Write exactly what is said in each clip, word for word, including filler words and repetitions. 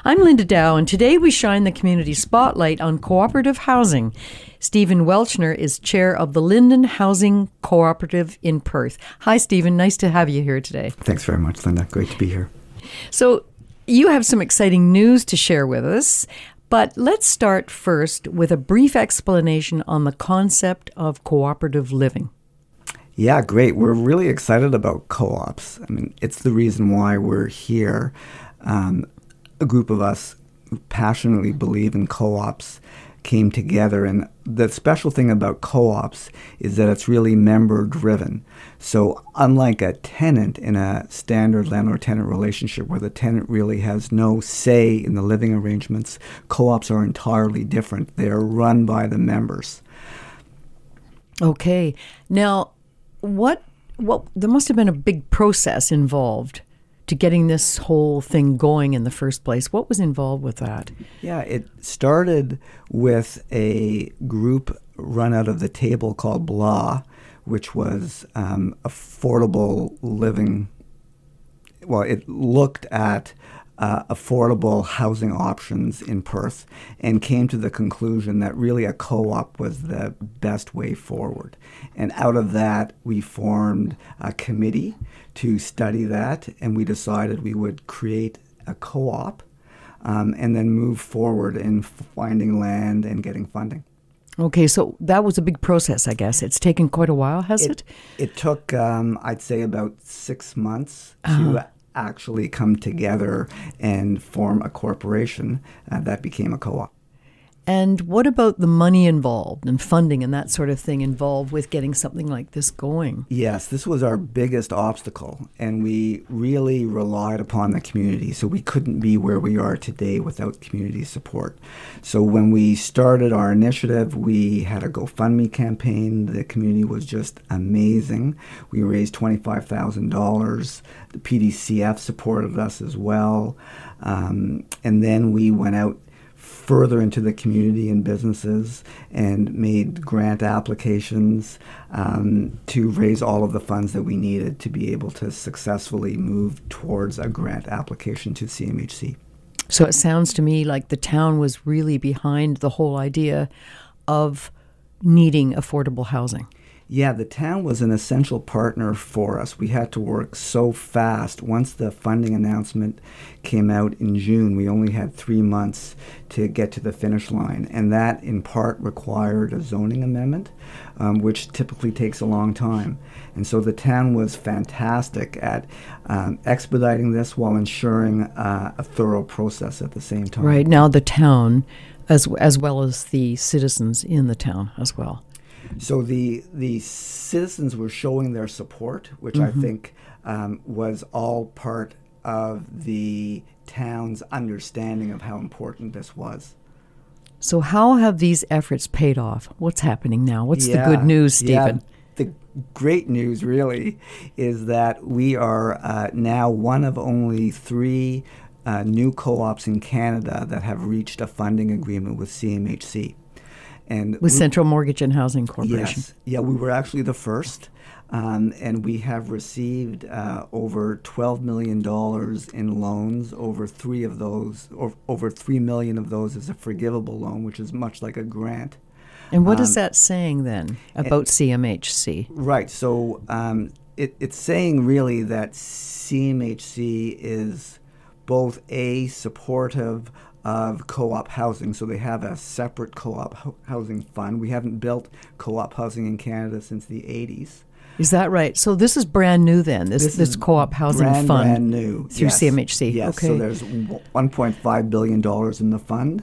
I'm Linda Dow, and today we shine the community spotlight on cooperative housing. Stephen Welchner is chair of the Linden Housing Cooperative in Perth. Hi, Stephen. Nice to have you here today. Thanks very much, Linda. Great to be here. So you have some exciting news to share with us, but let's start first with a brief explanation on the concept of cooperative living. Yeah, great. We're really excited about co-ops. I mean, it's the reason why we're here. Um, a group of us who passionately believe in co-ops came together, and the special thing about co-ops is that it's really member-driven. So unlike a tenant in a standard landlord-tenant relationship where the tenant really has no say in the living arrangements, co-ops are entirely different. They're run by the members. Okay. Now, what, what, there must have been a big process involved to getting this whole thing going in the first place. What was involved with that? Yeah, it started with a group run out of the table called B L A, which was um, affordable living. Well, it looked at uh, affordable housing options in Perth and came to the conclusion that really a co-op was the best way forward. And out of that, we formed a committee to study that, and we decided we would create a co-op um, and then move forward in finding land and getting funding. Okay, so that was a big process, I guess. It's taken quite a while, has it? It, it took, um, I'd say, about six months uh-huh. to actually come together and form a corporation uh, that became a co-op. And what about the money involved and funding and that sort of thing involved with getting something like this going? Yes, this was our biggest obstacle, and we really relied upon the community. So we couldn't be where we are today without community support. So when we started our initiative, we had a GoFundMe campaign. The community was just amazing. We raised twenty-five thousand dollars. The P D C F supported us as well. Um, and then we went out further into the community and businesses and made grant applications um, to raise all of the funds that we needed to be able to successfully move towards a grant application to C M H C. So it sounds to me like the town was really behind the whole idea of needing affordable housing. Yeah, the town was an essential partner for us. We had to work so fast. Once the funding announcement came out in June, we only had three months to get to the finish line. And that, in part, required a zoning amendment, um, which typically takes a long time. And so the town was fantastic at um, expediting this while ensuring uh, a thorough process at the same time. Right. Now the town, as as well as the citizens in the town as well. So the the citizens were showing their support, which Mm-hmm. I think um, was all part of the town's understanding of how important this was. So how have these efforts paid off? What's happening now? What's Yeah, the good news, Stephen? Yeah. The great news, really, is that we are uh, now one of only three uh, new co-ops in Canada that have reached a funding agreement with C M H C. And With we, Central Mortgage and Housing Corporation. Yes. Yeah, we were actually the first. Um, and we have received uh, over twelve million dollars in loans. Over three of those, or over three million of those is a forgivable loan, which is much like a grant. And what um, is that saying then about C M H C? Right. So um, it, it's saying really that C M H C is both a supportive of co-op housing, so they have a separate co-op ho- housing fund. We haven't built co-op housing in Canada since the eighties. Is that right? So this is brand new then, this this, is co-op housing brand, fund brand new. through Yes. C M H C. Yes, Okay. so there's one point five billion dollars in the fund.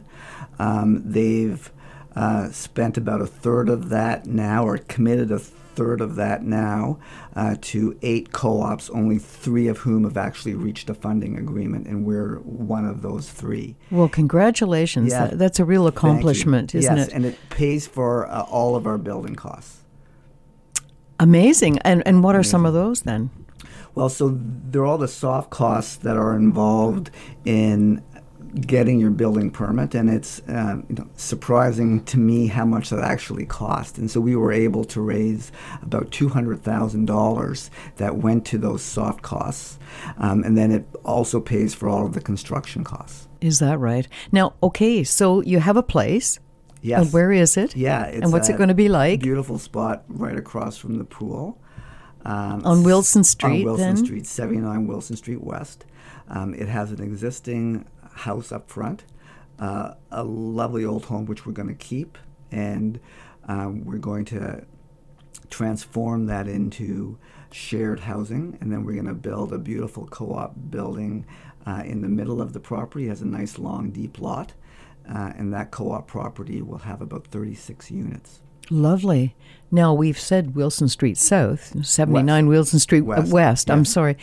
Um, they've uh, spent about a third of that now, or committed a third of that now uh, to eight co-ops, only three of whom have actually reached a funding agreement, and we're one of those three. Well, congratulations. Yeah. That, that's a real accomplishment, isn't yes, it? and it pays for uh, all of our building costs. Amazing. And and what are some of those then? Well, so there are all the soft costs that are involved in getting your building permit, and it's uh, you know, surprising to me how much that actually cost. And so we were able to raise about two hundred thousand dollars that went to those soft costs, um, and then it also pays for all of the construction costs. Is that right? Now, okay, so you have a place. Yes. And where is it? Yeah. It's and what's it going to be like? Beautiful spot right across from the pool. Um, on Wilson Street, On Wilson then? Street, seventy-nine Wilson Street West. Um, it has an existing house up front, uh, a lovely old home which we're going to keep, and um, we're going to transform that into shared housing, and then we're going to build a beautiful co-op building uh, in the middle of the property. It has a nice long deep lot, uh, and that co-op property will have about thirty-six units. Lovely. Now, we've said Wilson Street South, seventy-nine West. Wilson Street West. West. Yeah. I'm sorry.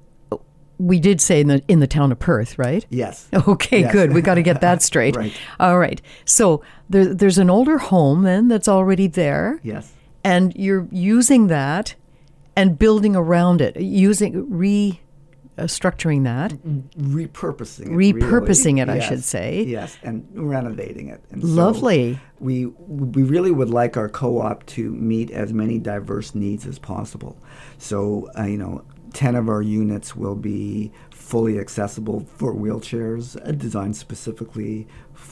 We did say in the in the town of Perth, right? Yes. Okay, Yes. good. We got to get that straight. Right. All right. So there, there's an older home then that's already there. Yes. And you're using that and building around it, using re uh, structuring that, Repurposing it. repurposing really. it, I Yes. should say. Yes, and renovating it. And so Lovely. we we really would like our co-op to meet as many diverse needs as possible. So uh, you know, ten of our units will be fully accessible for wheelchairs, uh, designed specifically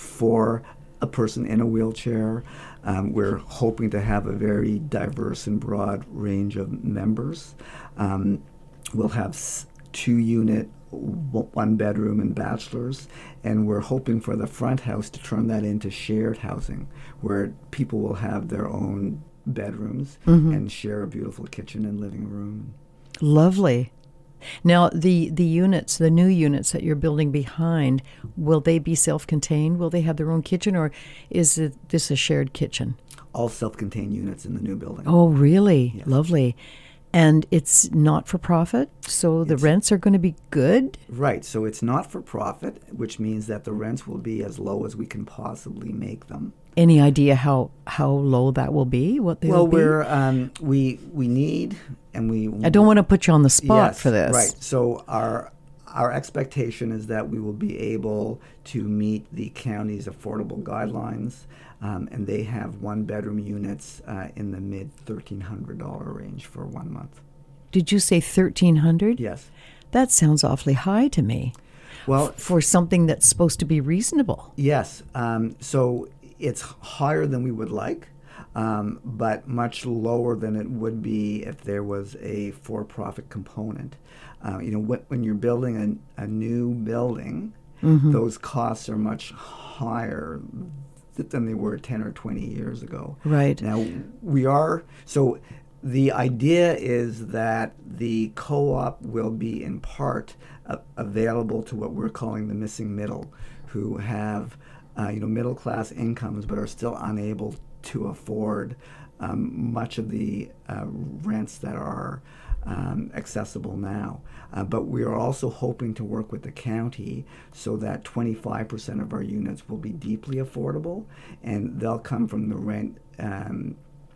for a person in a wheelchair. Um, we're hoping to have a very diverse and broad range of members. Um, we'll have s- two unit, w- one bedroom and bachelors, and we're hoping for the front house to turn that into shared housing, where people will have their own bedrooms and share a beautiful kitchen and living room. Lovely. Now, the, the units, the new units that you're building behind, will they be self-contained? Will they have their own kitchen, or is it, this a shared kitchen? All self-contained units in the new building. Oh, really? Yes. Lovely. And it's not for profit, so the It's- rents are going to be good? Right, so it's not for profit, which means that the rents will be as low as we can possibly make them. Any idea how, how low that will be? What they Well, will be? we're um, we we need and we. I don't want to put you on the spot yes, for this. Right. So our our expectation is that we will be able to meet the county's affordable guidelines, um, and they have one bedroom units uh, in the mid thirteen hundred dollar range for one month. Did you say thirteen hundred? Yes. That sounds awfully high to me. Well, For something that's supposed to be reasonable. yes. Um, so it's higher than we would like, um, but much lower than it would be if there was a for-profit component. Uh, you know, when, when you're building a, a new building, those costs are much higher th- than they were ten or twenty years ago. Right. Now, we are, so the idea is that the co-op will be in part uh, available to what we're calling the missing middle, who have uh, you know, middle-class incomes but are still unable to afford um, much of the uh, rents that are um, accessible now. Uh, but we are also hoping to work with the county so that twenty-five percent of our units will be deeply affordable, and they'll come from the rent, um,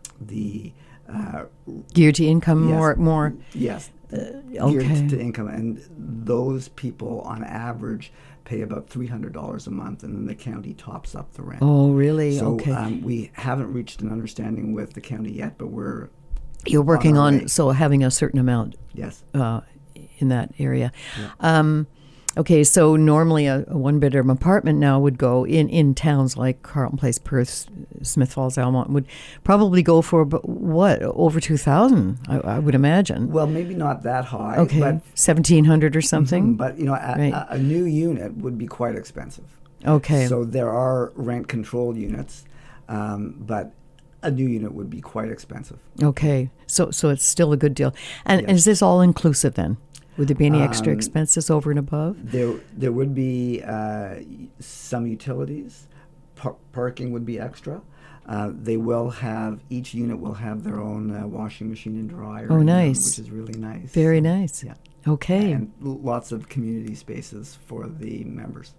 the uh, Geared to income yes, more, more. yes, okay. geared to income, and those people on average pay about three hundred dollars a month, and then the county tops up the rent. Oh, really? So okay. um, we haven't reached an understanding with the county yet, but we're You're working our on, way. so having a certain amount yes. uh, in that area. Um, okay, so normally a, a one-bedroom apartment now would go in, in towns like Carleton Place, Perth, Smith Falls, Almont, would probably go for about, what, over two thousand, I, I would imagine. Well, maybe not that high. Okay, but seventeen hundred or something? But you know, a, Right. a, a new unit would be quite expensive. Okay. So there are rent control units, um, but a new unit would be quite expensive. Okay, so so it's still a good deal. And, and Yes. is this all inclusive then? Would there be any extra Um, expenses over and above? There, there would be uh, some utilities. Par- parking would be extra. Uh, they will have, each unit will have their own uh, washing machine and dryer. Oh, in them, nice. which is really nice. Very nice. Yeah. Okay. And l- lots of community spaces for the members.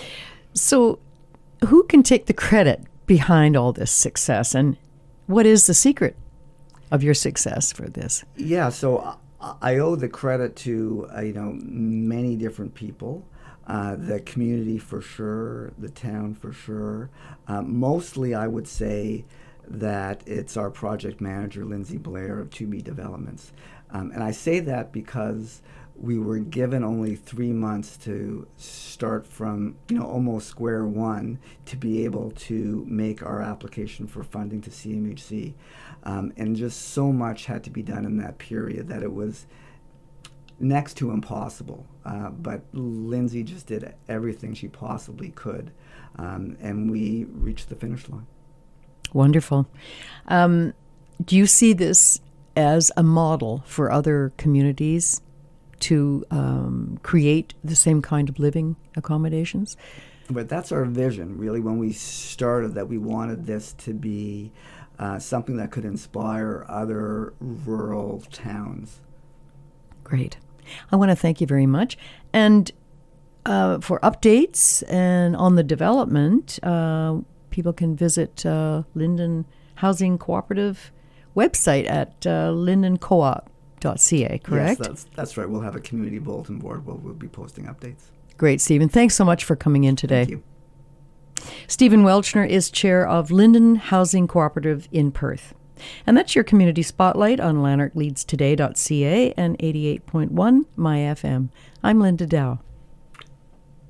So, who can take the credit behind all this success, and what is the secret of your success for this? Yeah, so I, I owe the credit to uh, you know, many different people. Uh, the community for sure, the town for sure. Um, mostly, I would say that it's our project manager, Lindsay Blair of two B Developments. Um, and I say that because we were given only three months to start from, you know, almost square one to be able to make our application for funding to C M H C. Um, and just so much had to be done in that period that it was next to impossible. Uh, but Lindsay just did everything she possibly could. Um, and we reached the finish line. Wonderful. Um, do you see this as a model for other communities to um, create the same kind of living accommodations? But that's our vision, really, when we started, that we wanted this to be uh, something that could inspire other rural towns. Great. I want to thank you very much. And uh, for updates and on the development, uh, people can visit uh, Linden Housing Cooperative website at uh, linden coop dot c a, correct? Yes, that's, that's right. We'll have a community bulletin board where we'll be posting updates. Great, Stephen. Thanks so much for coming in today. Thank you. Stephen Welchner is chair of Linden Housing Cooperative in Perth. And that's your community spotlight on lanark leads today dot c a and eighty-eight point one My F M. I'm Linda Dow.